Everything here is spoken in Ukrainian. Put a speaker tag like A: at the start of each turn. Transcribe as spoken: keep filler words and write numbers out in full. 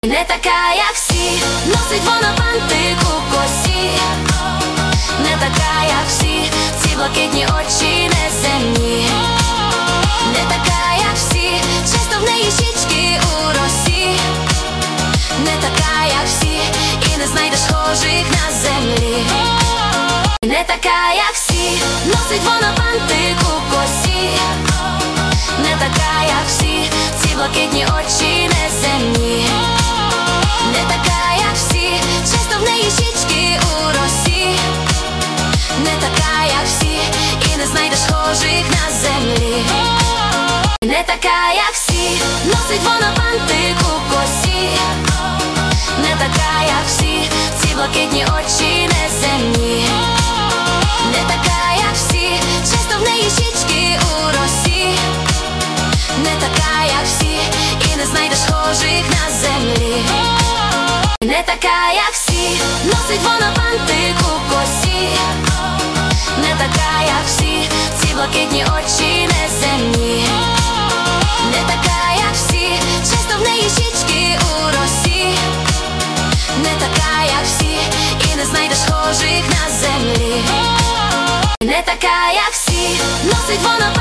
A: Не така, як всі, носить вона бантик у косі. Не така, як всі, ці блакитні очі неземні. Не така, як всі, часто в неї щічки у росі. Не така, як всі, і не знайдеш схожих на землі. Не така, як всі, носить вона бантик у косі. Не така, як всі, ці блакитні очі неземні. Не така, як всі, часто в неї щічки у росі. Не така, як всі, і не знайдеш схожих на землі. Не така, як всі, носить вона бантик у косі. Не така, як всі, ці блакитні очі неземні. Не така, як всі, часто в неї щічки у росі. Не така, як всі, і не знайдеш схожих на землі. Не така, як всі, носить вона бантик у косі. Не така, як всі, ці блакитні очі неземні. Не така, як всі, часто в неї щічки у росі. Не така, як всі, і не знайдеш схожих на землі. Не така, як всі, носить вона бантик у косі.